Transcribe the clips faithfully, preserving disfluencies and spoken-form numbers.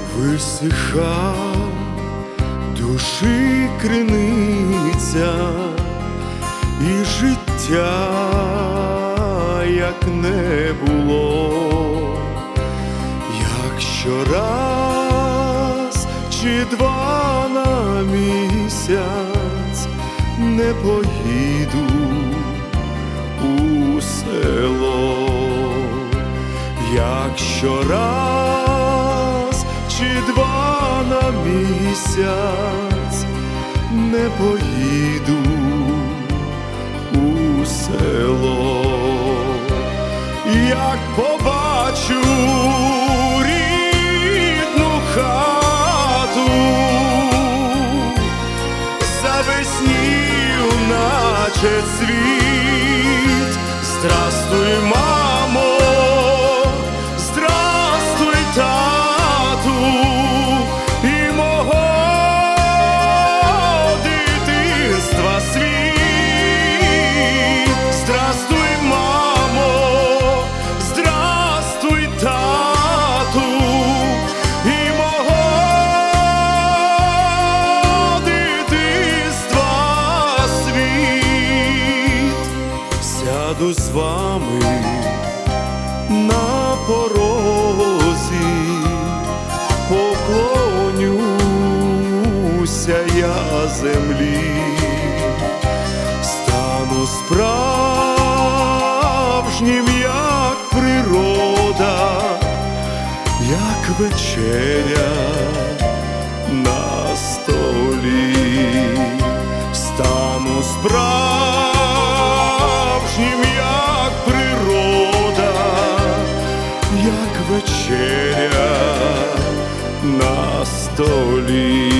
Висиха душі криниця, і життя як не було. Якщо раз чи два на місяць не поїду у село, якщо раз чи два на місяць не поїду у село, як побачу рідну хату, завеснію, наче цвіт. Здрастуй, мамо, здрастуй, тату, і мого дитинства світ. Здрастуй, мамо, здрастуй, тату, і мого дитинства світ. Сяду з вами на порозі, поклонюся я землі, стану справжнім, як природа, як вечеря на столі, стану справжнім, як природа, як вечеря на столі.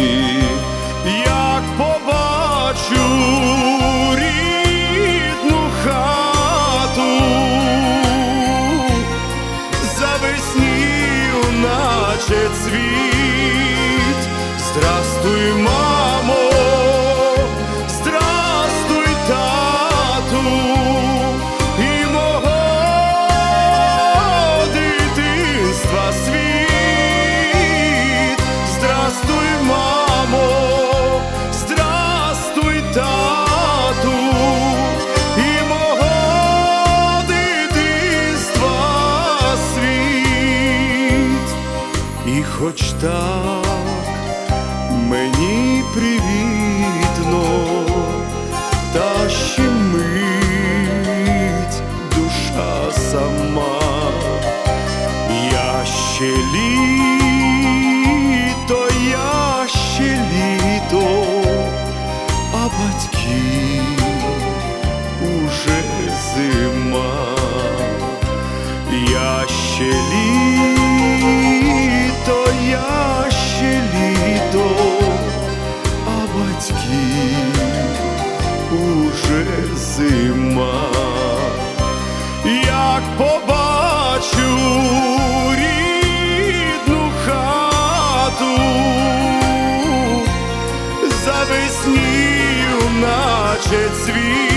Як побачу рідну хату, завеснію, наче цвіт. Здрастуй, мамо, здрастуй, тату, і мого дитинства світ. Здрастуй, мамо, здрастуй, тату, і мого дитинства світ. І хоч так мені привітно, та ще мить душа сама, я ще літо, я ще літо, а батьків уже зима. Я ще літо, я ще літо, а батьків уже зима. Як побачу рідну хату, завеснію, наче цвіт.